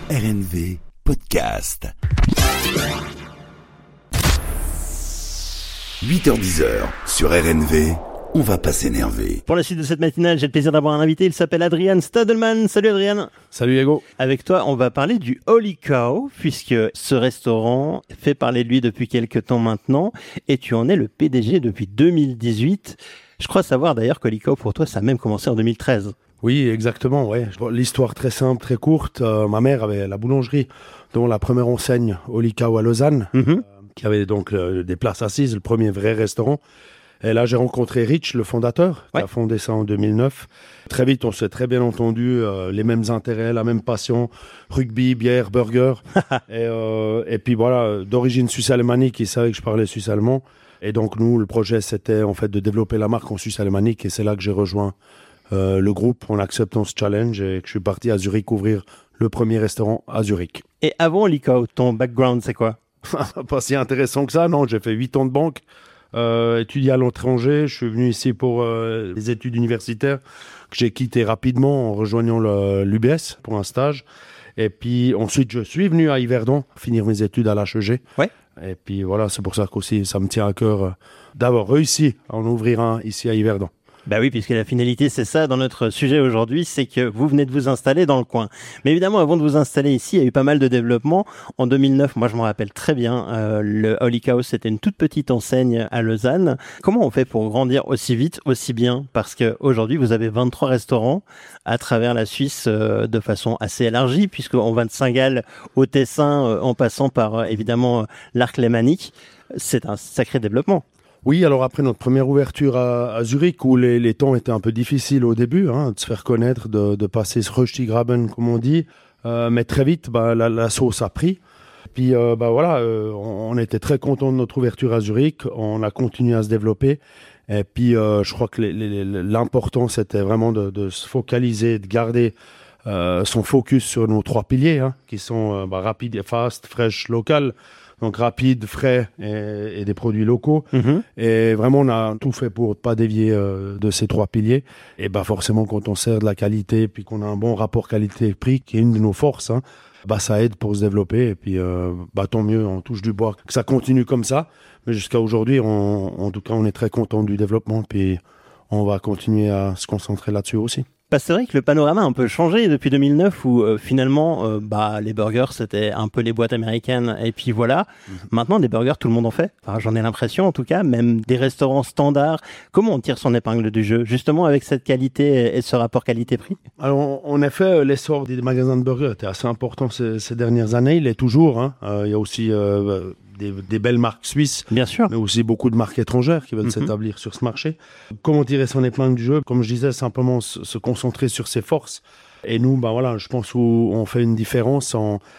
RNV Podcast. 8h-10h sur RNV, on va pas s'énerver. Pour la suite de cette matinale, j'ai le plaisir d'avoir un invité, il s'appelle Adrian Stadelman. Salut Adrian. Salut Hugo. Avec toi, on va parler du Holy Cow, puisque ce restaurant fait parler de lui depuis quelques temps maintenant, et tu en es le PDG depuis 2018. Je crois savoir d'ailleurs que Holy Cow, pour toi, ça a même commencé en 2013. Oui, exactement, ouais. L'histoire très simple, très courte. Ma mère avait la boulangerie, dont la première enseigne Holy Cow à Lausanne, qui avait donc des places assises, le premier vrai restaurant. Et là, j'ai rencontré Rich, le fondateur, qui a fondé ça en 2009. Très vite, on s'est très bien entendu, les mêmes intérêts, la même passion, rugby, bière, burger. et puis voilà, d'origine suisse-alémanique, il savait que je parlais suisse-allemand. Et donc nous, le projet, c'était en fait de développer la marque en suisse-alémanique. Et c'est là que j'ai rejoint le groupe en acceptant ce challenge et que je suis parti à Zurich ouvrir le premier restaurant à Zurich. Et avant Holy Cow, ton background, c'est quoi? Pas si intéressant que ça, non. J'ai fait 8 ans de banque. Étudié à l'étranger, je suis venu ici pour les études universitaires que j'ai quitté rapidement en rejoignant l'UBS pour un stage. Et puis ensuite, je suis venu à Yverdon finir mes études à l'HEG. Ouais. Et puis voilà, c'est pour ça qu'aussi ça me tient à cœur d'avoir réussi à en ouvrir un ici à Yverdon. Bah oui, puisque la finalité, c'est ça dans notre sujet aujourd'hui, c'est que vous venez de vous installer dans le coin. Mais évidemment, avant de vous installer ici, il y a eu pas mal de développement. En 2009, moi je m'en rappelle très bien, le Holy Cow, c'était une toute petite enseigne à Lausanne. Comment on fait pour grandir aussi vite, aussi bien? Parce qu'aujourd'hui, vous avez 23 restaurants à travers la Suisse de façon assez élargie, puisqu'on va de Saint-Gall au Tessin, en passant par évidemment l'Arc lémanique. C'est un sacré développement. Oui, alors après notre première ouverture à Zurich, où les temps étaient un peu difficiles au début, de se faire connaître, de passer ce Röstigraben, comme on dit, mais très vite, la sauce a pris. Puis on était très contents de notre ouverture à Zurich, on a continué à se développer. Et puis je crois que l'important, c'était vraiment de se focaliser, de garder son focus sur nos 3 piliers, qui sont rapide, fast, fresh, local. Donc rapide, frais et des produits locaux. Et vraiment, on a tout fait pour ne pas dévier de ces 3 piliers. Et forcément, quand on sert de la qualité, puis qu'on a un bon rapport qualité-prix, qui est une de nos forces, ça aide pour se développer. Et puis, tant mieux, on touche du bois, que ça continue comme ça. Mais jusqu'à aujourd'hui, en tout cas, on est très content du développement. Puis, on va continuer à se concentrer là-dessus aussi. C'est vrai que le panorama a un peu changé depuis 2009 où finalement les burgers c'était un peu les boîtes américaines et puis voilà. Maintenant des burgers tout le monde en fait. Enfin, j'en ai l'impression en tout cas, même des restaurants standards. Comment on tire son épingle du jeu justement avec cette qualité et ce rapport qualité-prix? Alors en effet l'essor des magasins de burgers était assez important ces dernières années. Il est toujours. Il y a aussi des belles marques suisses, bien sûr, mais aussi beaucoup de marques étrangères qui veulent s'établir sur ce marché. Comment tirer son épingle du jeu? Comme je disais, simplement se concentrer sur ses forces. Et nous, je pense où on fait une différence.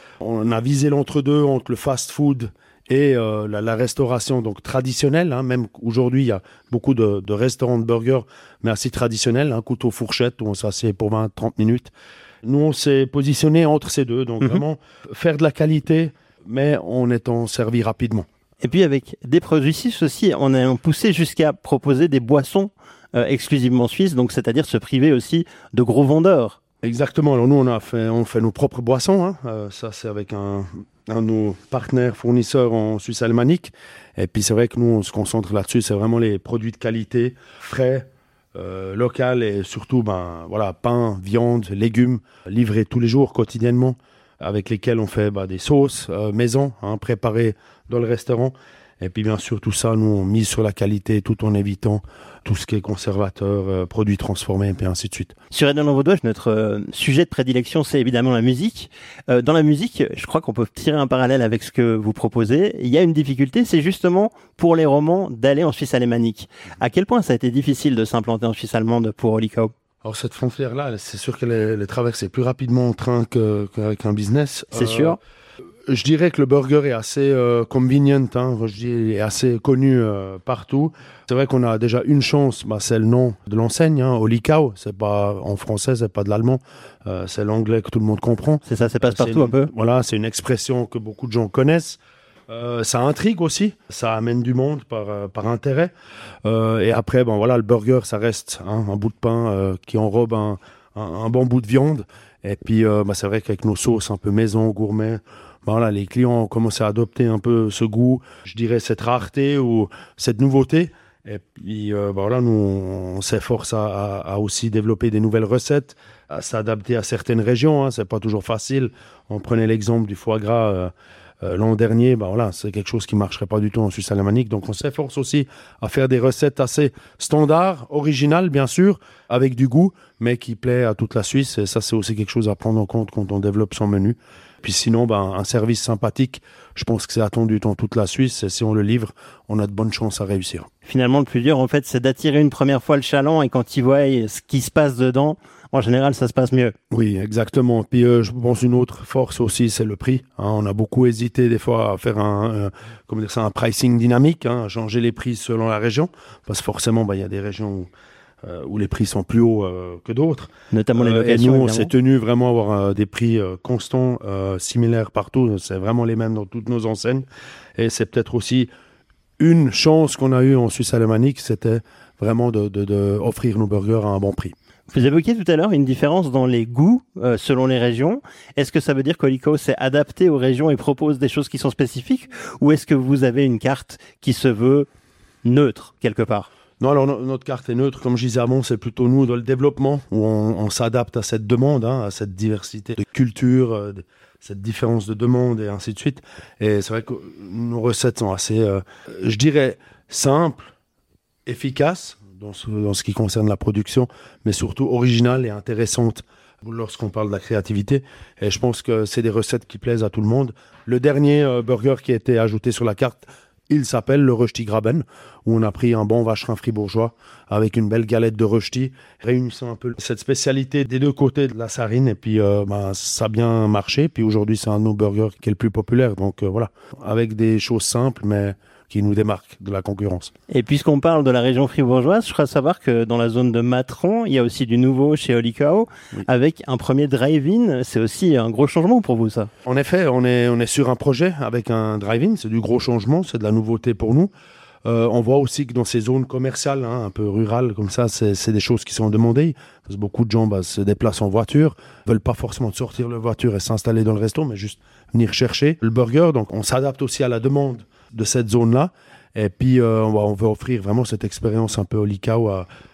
On a visé l'entre-deux entre le fast-food et la restauration donc traditionnelle. Même aujourd'hui, il y a beaucoup de restaurants de burgers, mais assez traditionnels, couteau fourchette, où on s'assied pour 20-30 minutes. Nous, on s'est positionné entre ces deux. Donc vraiment, faire de la qualité, mais en étant servi rapidement. Et puis avec des produits suisses aussi, on a poussé jusqu'à proposer des boissons exclusivement suisses, donc c'est-à-dire se priver aussi de gros vendeurs. Exactement. Alors nous, on fait nos propres boissons. Ça, c'est avec un de nos partenaires fournisseurs en Suisse alémanique. Et puis c'est vrai que nous, on se concentre là-dessus. C'est vraiment les produits de qualité, frais, local et surtout, pain, viande, légumes, livrés tous les jours, quotidiennement, avec lesquels on fait des sauces maison, préparées dans le restaurant. Et puis bien sûr, tout ça, nous, on mise sur la qualité tout en évitant tout ce qui est conservateur, produits transformés, et puis ainsi de suite. Sur Aide dans vos doigts, notre sujet de prédilection, c'est évidemment la musique. Dans la musique, je crois qu'on peut tirer un parallèle avec ce que vous proposez. Il y a une difficulté, c'est justement pour les romans d'aller en Suisse alémanique. À quel point ça a été difficile de s'implanter en Suisse allemande pour Holy Cow? Alors cette frontière-là, c'est sûr qu'elle est traversée plus rapidement en train qu'avec un business. C'est sûr. Je dirais que le burger est assez convenient, il est assez connu partout. C'est vrai qu'on a déjà une chance, c'est le nom de l'enseigne, Holy Cow. C'est pas en français, c'est pas de l'allemand, c'est l'anglais que tout le monde comprend. C'est ça, ça passe partout un peu. Voilà, c'est une expression que beaucoup de gens connaissent. Ça intrigue aussi, ça amène du monde par intérêt. Et après, le burger, ça reste un bout de pain qui enrobe un bon bout de viande. Et puis, c'est vrai qu'avec nos sauces un peu maison, gourmet, voilà, les clients ont commencé à adopter un peu ce goût, je dirais cette rareté ou cette nouveauté. Et puis, voilà, nous, on s'efforce à aussi développer des nouvelles recettes, à s'adapter à certaines régions. Hein, c'est pas toujours facile. On prenait l'exemple du foie gras l'an dernier. Voilà, c'est quelque chose qui marcherait pas du tout en Suisse alémanique. Donc, on s'efforce aussi à faire des recettes assez standards, originales, bien sûr, avec du goût, mais qui plaît à toute la Suisse. Et ça, c'est aussi quelque chose à prendre en compte quand on développe son menu. Puis sinon, un service sympathique, je pense que c'est attendu dans toute la Suisse. Et si on le livre, on a de bonnes chances à réussir. Finalement, le plus dur, en fait, c'est d'attirer une première fois le chaland et quand ils voient ce qui se passe dedans, en général, ça se passe mieux. Oui, exactement. Puis je pense une autre force aussi, c'est le prix. Hein, on a beaucoup hésité des fois à faire un pricing dynamique, hein, à changer les prix selon la région. Parce que forcément, il y a des régions où les prix sont plus hauts que d'autres. Notamment les locations. Et nous, on évidemment. s'est tenu vraiment à avoir des prix constants, similaires partout. C'est vraiment les mêmes dans toutes nos enseignes. Et c'est peut-être aussi une chance qu'on a eue en Suisse alémanique, c'était vraiment de offrir nos burgers à un bon prix. Vous évoquiez tout à l'heure une différence dans les goûts selon les régions. Est-ce que ça veut dire qu'Holiko s'est adapté aux régions et propose des choses qui sont spécifiques, ou est-ce que vous avez une carte qui se veut neutre quelque part? Non, alors notre carte est neutre, comme je disais avant, c'est plutôt nous dans le développement, où on s'adapte à cette demande, hein, à cette diversité de culture, cette différence de demande et ainsi de suite. Et c'est vrai que nos recettes sont assez, je dirais, simples, efficaces dans ce qui concerne la production, mais surtout originales et intéressantes lorsqu'on parle de la créativité. Et je pense que c'est des recettes qui plaisent à tout le monde. Le dernier burger qui a été ajouté sur la carte, il s'appelle le Rösti Graben, où on a pris un bon vacherin fribourgeois avec une belle galette de rösti, réunissant un peu cette spécialité des deux côtés de la Sarine. Et puis, ça a bien marché. Puis aujourd'hui, c'est un de nos burgers qui est le plus populaire. Donc voilà, avec des choses simples, mais qui nous démarquent de la concurrence. Et puisqu'on parle de la région fribourgeoise, je crois savoir que dans la zone de Matron, il y a aussi du nouveau chez Holiko, oui, avec un premier drive-in. C'est aussi un gros changement pour vous, ça? En effet, on est sur un projet avec un drive-in. C'est du gros changement, c'est de la nouveauté pour nous. On voit aussi que dans ces zones commerciales, hein, un peu rurales comme ça, c'est des choses qui sont demandées. Parce que beaucoup de gens se déplacent en voiture, veulent pas forcément sortir leur voiture et s'installer dans le resto, mais juste venir chercher le burger. Donc on s'adapte aussi à la demande de cette zone-là. Et puis, on veut offrir vraiment cette expérience un peu Holiko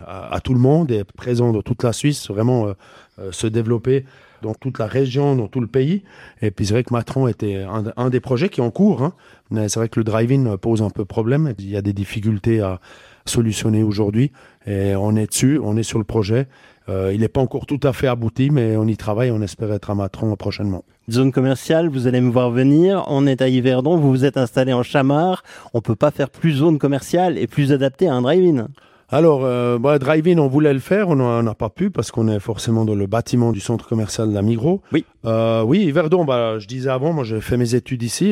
à tout le monde, et être présent dans toute la Suisse, vraiment se développer dans toute la région, dans tout le pays. Et puis, c'est vrai que Matron était un des projets qui est en cours. Hein. Mais c'est vrai que le drive-in pose un peu problème. Il y a des difficultés à solutionner aujourd'hui. Et on est dessus, on est sur le projet. Il n'est pas encore tout à fait abouti, mais on y travaille. On espère être à Matron prochainement. Zone commerciale, vous allez me voir venir. On est à Yverdon, vous vous êtes installé en Chamard. On peut pas faire plus zone commerciale et plus adapté à un drive-in. Alors, drive-in, on voulait le faire, on n'a pas pu parce qu'on est forcément dans le bâtiment du centre commercial de la Migros. Oui. Oui, Yverdon, je disais avant, moi j'ai fait mes études ici.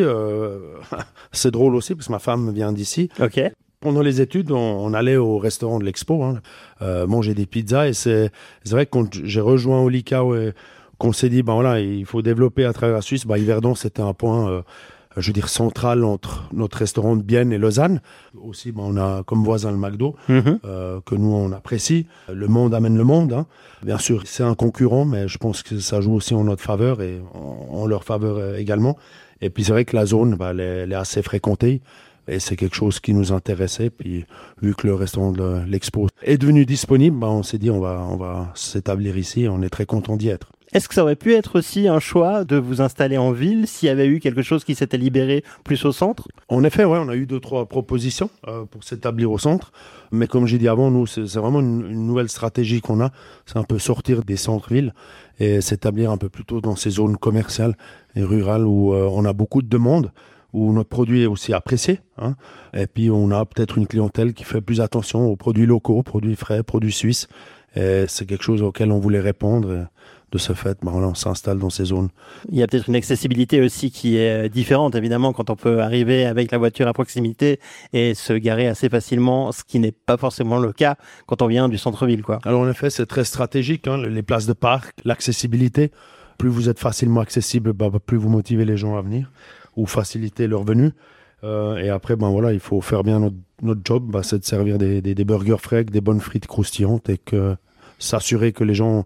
C'est drôle aussi parce que ma femme vient d'ici. Ok. Pendant les études, on allait au restaurant de l'Expo, manger des pizzas. Et c'est vrai que quand j'ai rejoint Holiko et qu'on s'est dit, voilà, il faut développer à travers la Suisse, Yverdon, c'était un point, je veux dire, central entre notre restaurant de Bienne et Lausanne. Aussi, on a comme voisin le McDo, que nous, on apprécie. Le monde amène le monde. Hein. Bien sûr, c'est un concurrent, mais je pense que ça joue aussi en notre faveur et en leur faveur également. Et puis, c'est vrai que la zone, elle est assez fréquentée. Et c'est quelque chose qui nous intéressait. Puis, vu que le restaurant de l'Expo est devenu disponible, on s'est dit, on va s'établir ici. On est très content d'y être. Est-ce que ça aurait pu être aussi un choix de vous installer en ville s'il y avait eu quelque chose qui s'était libéré plus au centre? En effet, ouais, on a eu 2-3 propositions pour s'établir au centre. Mais comme j'ai dit avant, nous, c'est vraiment une nouvelle stratégie qu'on a. C'est un peu sortir des centres-villes et s'établir un peu plus tôt dans ces zones commerciales et rurales où on a beaucoup de demandes, où notre produit est aussi apprécié. Hein. Et puis, on a peut-être une clientèle qui fait plus attention aux produits locaux, produits frais, produits suisses. Et c'est quelque chose auquel on voulait répondre. Et de ce fait, on s'installe dans ces zones. Il y a peut-être une accessibilité aussi qui est différente, évidemment, quand on peut arriver avec la voiture à proximité et se garer assez facilement, ce qui n'est pas forcément le cas quand on vient du centre-ville, quoi. Alors, en effet, c'est très stratégique, hein, les places de parc, l'accessibilité. Plus vous êtes facilement accessible, plus vous motivez les gens à venir ou faciliter leur venue. Et après, il faut faire bien notre job, c'est de servir des burgers frais, des bonnes frites croustillantes et s'assurer que les gens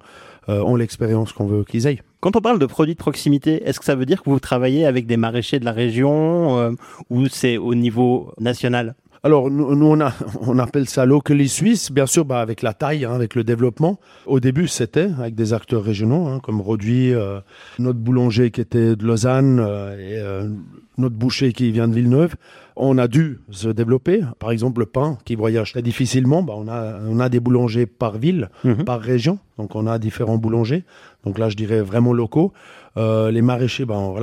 ont l'expérience qu'on veut qu'ils aient. Quand on parle de produits de proximité, est-ce que ça veut dire que vous travaillez avec des maraîchers de la région ou c'est au niveau national ? Alors, nous on appelle ça locally suisse, bien sûr, avec la taille, avec le développement. Au début, c'était avec des acteurs régionaux, comme Roduit, notre boulanger qui était de Lausanne et notre boucher qui vient de Villeneuve. On a dû se développer. Par exemple, le pain qui voyage très difficilement, on a des boulangers par ville, par région. Donc, on a différents boulangers. Donc là, je dirais vraiment locaux. Les maraîchers,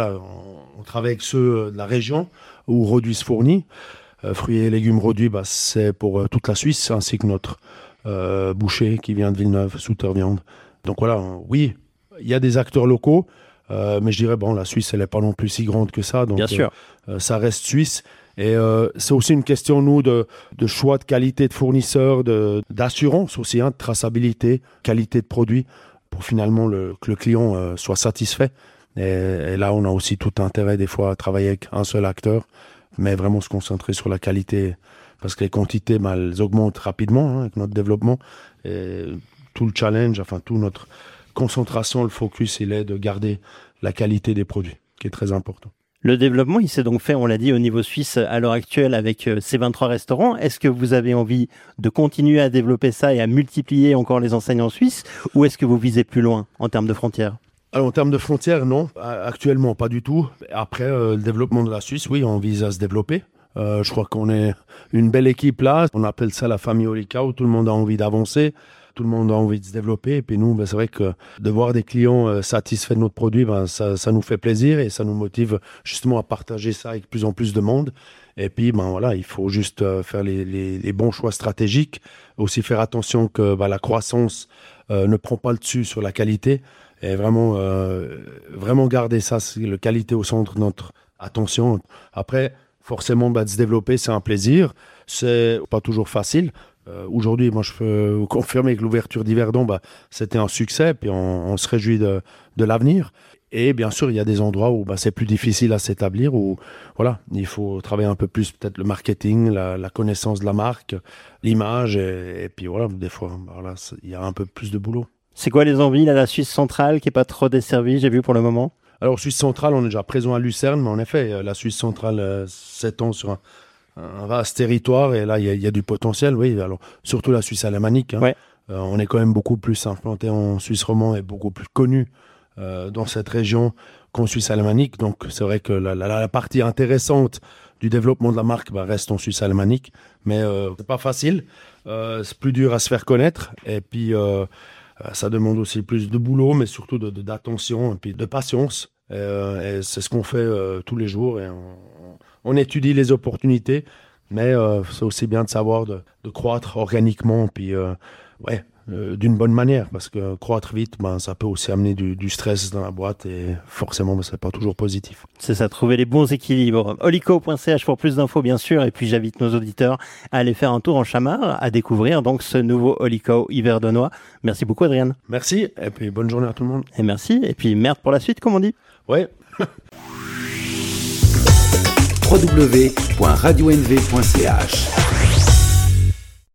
on travaille avec ceux de la région où Roduit se fournit. Fruits et légumes Roduit, c'est pour toute la Suisse, ainsi que notre boucher qui vient de Villeneuve, Souter Viande. Donc voilà, oui, il y a des acteurs locaux, mais je dirais, la Suisse, elle n'est pas non plus si grande que ça. Donc, bien sûr. Ça reste suisse. Et c'est aussi une question, nous, de choix de qualité de fournisseurs, d'assurance aussi, de traçabilité, qualité de produit, pour finalement que le client soit satisfait. Et là, on a aussi tout intérêt, des fois, à travailler avec un seul acteur, mais vraiment se concentrer sur la qualité, parce que les quantités, elles augmentent rapidement avec notre développement. Et tout le challenge, toute notre concentration, le focus, il est de garder la qualité des produits, qui est très important. Le développement, il s'est donc fait, on l'a dit, au niveau suisse à l'heure actuelle avec ces 23 restaurants. Est-ce que vous avez envie de continuer à développer ça et à multiplier encore les enseignes en Suisse, ou est-ce que vous visez plus loin en termes de frontières ? Alors, en termes de frontières, non. Actuellement, pas du tout. Après, le développement de la Suisse, oui, on vise à se développer. Je crois qu'on est une belle équipe là. On appelle ça la famille Olikau. Tout le monde a envie d'avancer. Tout le monde a envie de se développer. Et puis nous, c'est vrai que de voir des clients satisfaits de notre produit, ça nous fait plaisir et ça nous motive justement à partager ça avec plus en plus de monde. Et puis, il faut juste faire les bons choix stratégiques. Aussi faire attention que la croissance ne prend pas le dessus sur la qualité. Et vraiment garder ça, c'est la qualité au centre de notre attention. Après, forcément, de se développer, c'est un plaisir. C'est pas toujours facile. Aujourd'hui, moi, je peux vous confirmer que l'ouverture d'Yverdon, c'était un succès. Puis on se réjouit de l'avenir. Et bien sûr, il y a des endroits où c'est plus difficile à s'établir, où il faut travailler un peu plus peut-être le marketing, la connaissance de la marque, l'image. Et puis des fois, il y a un peu plus de boulot. C'est quoi les envies, la Suisse centrale qui n'est pas trop desservie, j'ai vu pour le moment ? Alors, Suisse centrale, on est déjà présent à Lucerne, mais en effet, la Suisse centrale s'étend sur un vaste territoire, et là, il y a du potentiel, oui. Alors, surtout la Suisse alémanique. Ouais. On est quand même beaucoup plus implanté en Suisse romand et beaucoup plus connu dans cette région qu'en Suisse alémanique. Donc, c'est vrai que la partie intéressante du développement de la marque reste en Suisse alémanique, mais c'est pas facile. C'est plus dur à se faire connaître, et puis... ça demande aussi plus de boulot, mais surtout d'attention et puis de patience. Et c'est ce qu'on fait tous les jours. Et on étudie les opportunités, mais c'est aussi bien de savoir de croître organiquement, puis d'une bonne manière, parce que croître vite, ça peut aussi amener du stress dans la boîte et forcément, c'est pas toujours positif. C'est ça, trouver les bons équilibres. Olikau.ch pour plus d'infos, bien sûr, et puis j'invite nos auditeurs à aller faire un tour en Chamard, à découvrir donc ce nouveau Olikau yverdonois. Merci beaucoup, Adrien. Merci, et puis bonne journée à tout le monde. Et merci, et puis merde pour la suite, comme on dit. Ouais. www.radionv.ch